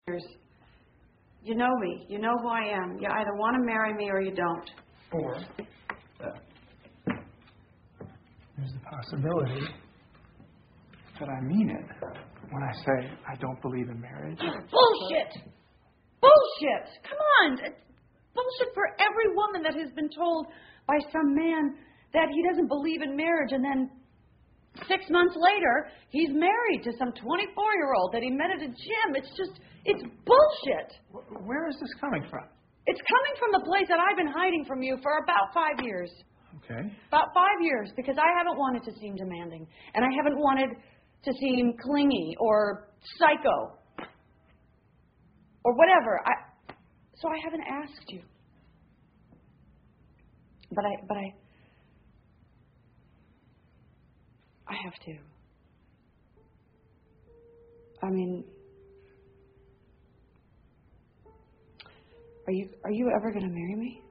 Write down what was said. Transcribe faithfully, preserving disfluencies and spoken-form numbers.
years. You know me. You know who I am. You either want to marry me or you don't. Or uh, there's the possibility that I mean it when I say I don't believe in marriage. Bullshit! Bullshit! Come on! It's bullshit for every woman that has been told by some man that he doesn't believe in marriage, and then six months later, he's married to some twenty-four-year-old that he met at a gym. It's just, it's bullshit. Where is this coming from? It's coming from the place that I've been hiding from you for about five years. Okay. About five years, because I haven't wanted to seem demanding, and I haven't wanted to seem clingy or psycho or whatever. I, so I haven't asked you. But I, but I, I have to. I mean, are you, are you ever going to marry me?